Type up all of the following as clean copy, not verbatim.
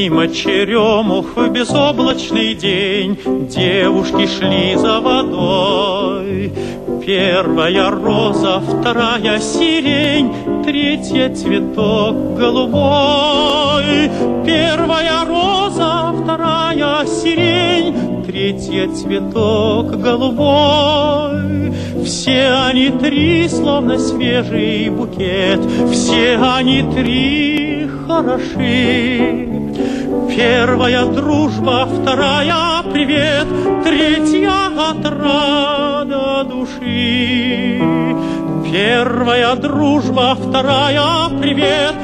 Мимо черемух в безоблачный день девушки шли за водой. Первая роза, вторая сирень, третья цветок голубой. Первая роза, вторая сирень, третья цветок голубой. Все они три, словно свежий букет, все они три хороши. Первая дружба, вторая привет, третья отрада души. Первая дружба, вторая привет,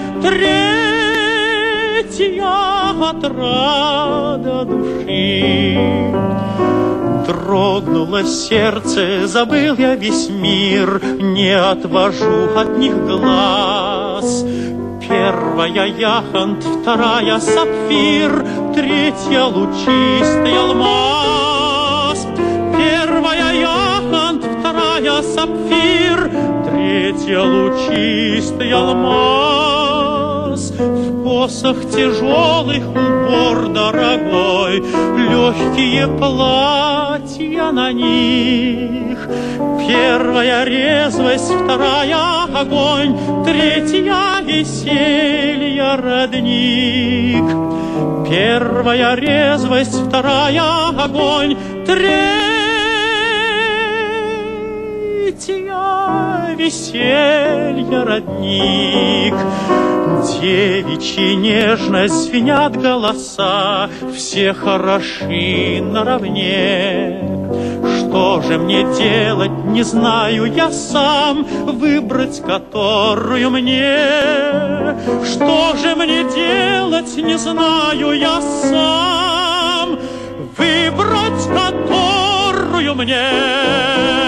третья отрада души. Дрогнуло сердце, забыл я весь мир, не отвожу от них глаз. Первая яхонт, вторая сапфир, третья лучистый алмаз. Первая яхонт, вторая сапфир, третья лучистый алмаз. В косах тяжелых убор дорогой, легкие платья на них. Первая резвость, вторая огонь, третья веселье родник. Первая резвость, вторая огонь, третья веселье родник. Девичья нежность, звенят голоса, все хороши наравне. Что же мне делать, не знаю я сам, выбрать которую мне. Что же мне делать, не знаю я сам, выбрать которую мне.